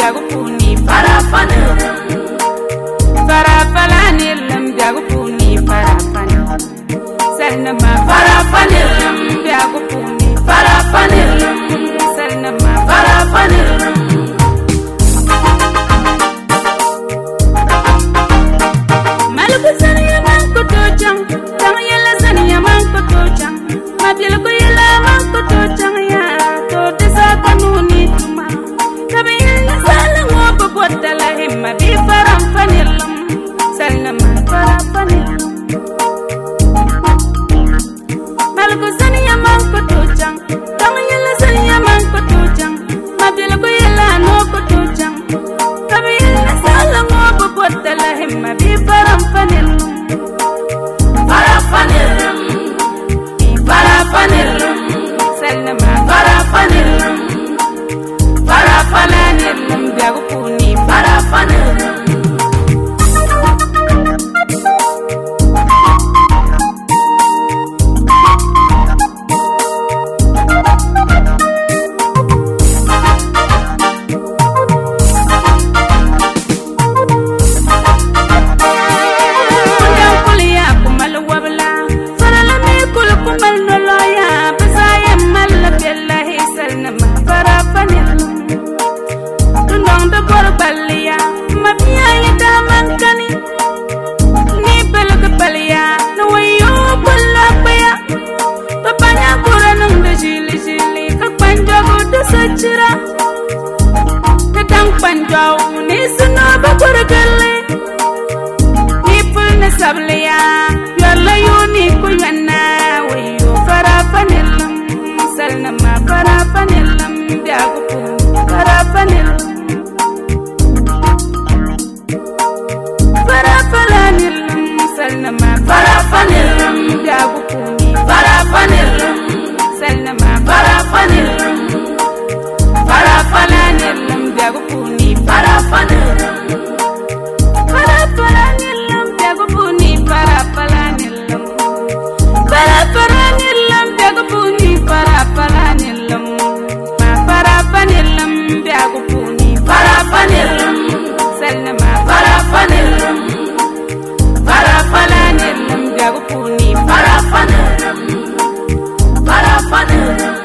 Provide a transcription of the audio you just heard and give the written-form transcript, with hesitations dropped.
biagupuni parapanilum parapanilum biagupuni parapanilum salnama parapanilum biagupuni parapanilum salnama parapanilum maluku saniya manko tojang tang yela saniya manko tojang mabil ko yela manko tojang ya to desa kanuni tuma tabi yela salango bobotala himma bi parapanilum salnama parapanilum maluku saniya manko tojang tang yela saniya manko tojang mabil ko yela no ko tojang tabi yela salango bobotala himma bi parapanilum parapanilum parapanilum salnama parapanilum parapanilum biagupuni parapanilum Sachira kadang panjau ni suno bakurgale ni pulna sableya yalla yuni kuyana wayo parapanilum salnama parapanilum biagupu parapanilum parapanilum salnama parapanilum biagupu parapanilum salnama parapanilum parapanilum biagupuni parapanilum parapanilum biagupuni parapanilum parapanilum biagupuni parapanilum parapanilum biagupuni parapanilum salnama parapanilum parapanilum biagupuni parapanilum parapanilum